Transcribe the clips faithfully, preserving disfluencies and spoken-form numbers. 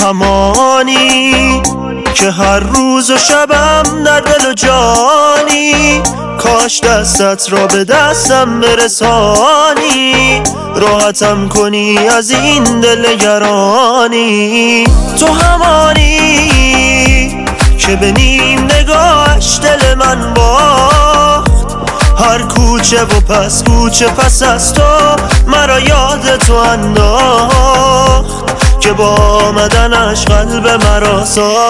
همانی که هر روز و شبم در دل و جانی، کاش دستت را به دستم برسانی، راحتم کنی از این دل گرانی. تو همانی که به نیم نگاهش دل من باخت، هر کوچه و پس کوچه پس از تو مرا یاد تو انداخت، که با آمدنش قلب مرا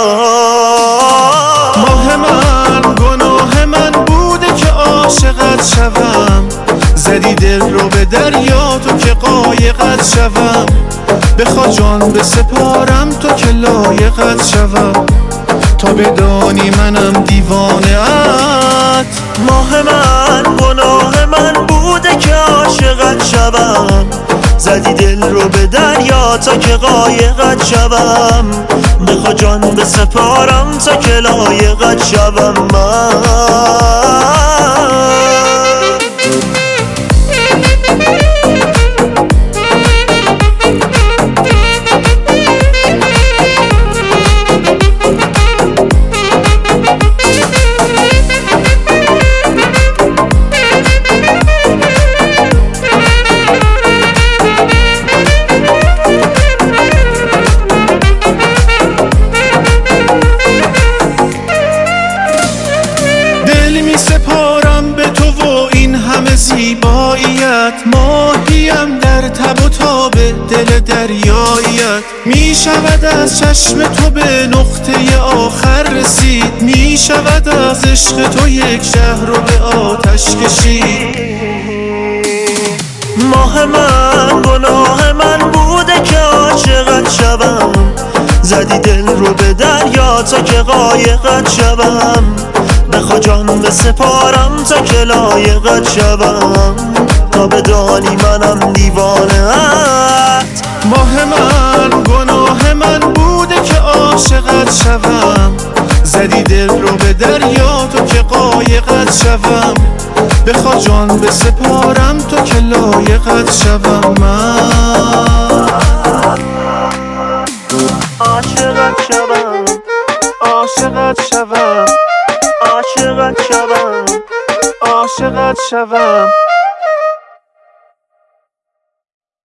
ساخت. ماه من گناه من بوده که عاشقت شوم، زدی دل رو به دریا تو که قایقت شوم، بخوا جان بسپارم تو که لایقت شوم، تا بدانی منم دیوانه ات. ماه من گناه من بوده که عاشقت شوم، زدی دل رو به دریا تا که قایقت شوم، بخوا جان بسپارم تا که لایقت شوم من. سپارم به تو و این همه زیباییت، ماهیم در تب و تاب دل دریاییت، می شود از چشم تو به نقطه آخر رسید، می شود از عشق تو یک شهر رو به آتش کشید. ماه من گناه من بوده که عاشقت شوم، زدی دل رو به دریا تا که قایقت شوم، بخوا جان بسپارم تا که لایقت شوم، تا بدانی منم دیوانه ات. ماه من گناه من بوده که عاشقت شوم، زدی دل رو به دریا تو که قایقت شوم، بخوا جان بسپارم تو که لایقت شوم من. عاشقت شوم، عاشقت شوم، عاشقت شوم، عاشقت شوم.